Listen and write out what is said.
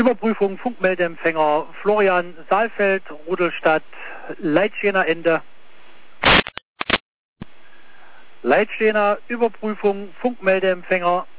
Überprüfung Funkmeldeempfänger Florian Saalfeld, Rudolstadt, Leitstener Ende. Leitstener, Überprüfung Funkmeldeempfänger